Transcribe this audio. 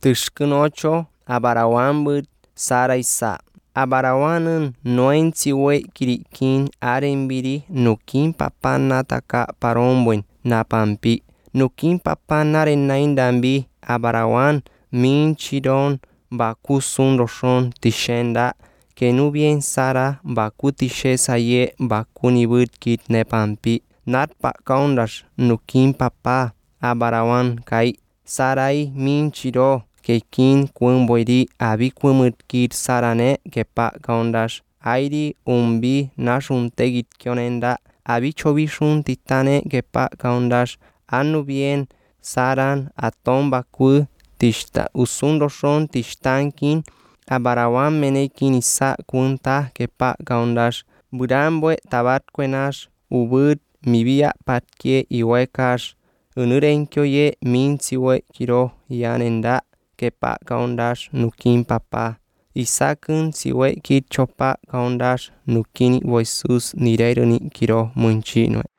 Tishkun 8 Abarawan bud Sara isa. Abarawanan noensi we kirikin arenbiri nukin papan nataka parombuen napampi. Nukin papan naren naindambi Abarawan min chidon baku sun roshon tishenda que nu bien Sara baku tishesa ye baku nibud kit nepampi. Nat pa kaundash nukin papa Abarawan kai Sarai min chido que kin kun boidi abi kumut kit sarane que pa kaundash airi umbi nashun tegit kionenda abi chobishun titane que pa kaundash anu bien saran atom baku tishta usun roshon tishtankin Abarawan menekin isa kunta que pa kaundash budambue tabat kwenash ubud mibia patkie iwekash unurenkyo ye min siwe kiro yanenda que pa kaundash nukin papa isakun siwe kit chopa kaundash nukini voisus nireiruni kiro munchinue.